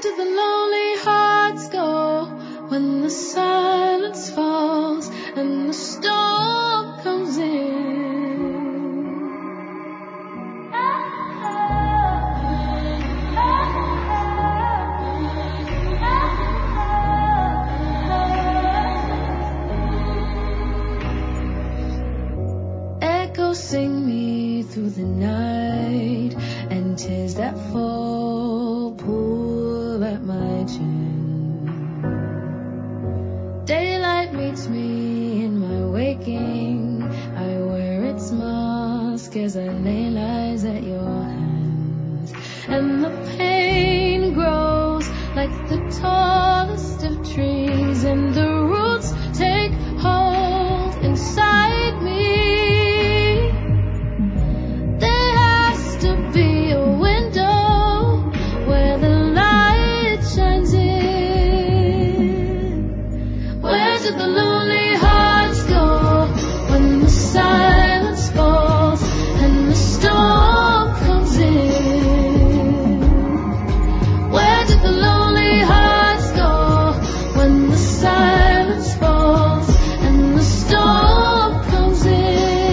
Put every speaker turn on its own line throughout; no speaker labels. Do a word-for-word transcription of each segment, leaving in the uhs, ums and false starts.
do the lonely hearts go when the silence falls and the storm comes in? Echoes sing me through the night, and 'tis that full pull at my chin. Daylight meets me in my waking. I wear its mask as I lay lies at your hands, and the pain grows like the tallest of trees, and the roots take hold inside me. There has to be a window where the light shines in. Where do the lonely hearts go when the silence falls and the storm comes in? Where do the lonely hearts go when the silence falls and the storm comes in?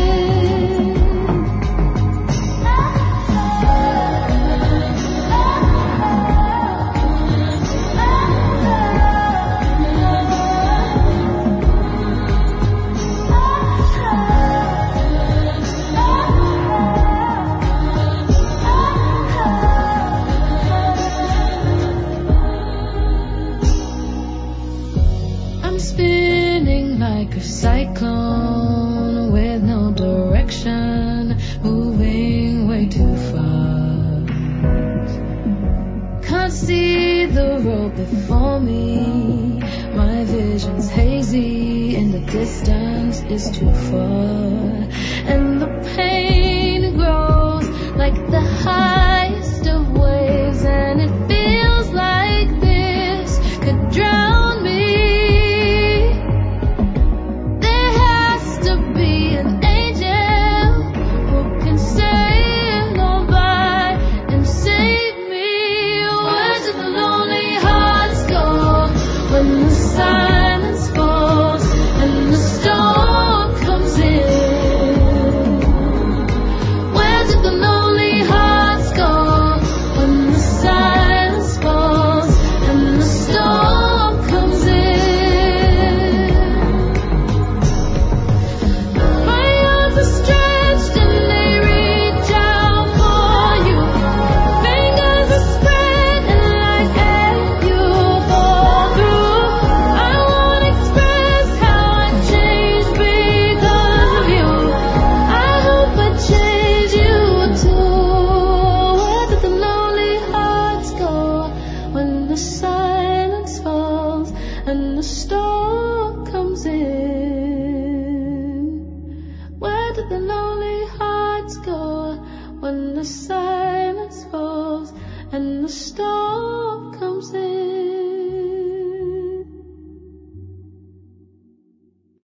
I'm spinning like a cyclone with no direction, moving way too fast. Can't see the road before me. My vision's hazy and the distance is too far, and the pain grows like the highest of waves, and it feels like this could drown me. There has to be an angel who can sail on by and save me. Where do the lonely hearts go when the silence falls and the storm comes in? Where do the lonely hearts go when the silence falls and the storm comes in? My arms are stretched and they reach out for you. Fingers are spread and like air you fall through. I won't express how I changed because of you. I hope I change you too. Where do the lonely hearts go when the silence falls and the storm comes in? Where do the lonely hearts go when the silence falls and the storm comes in?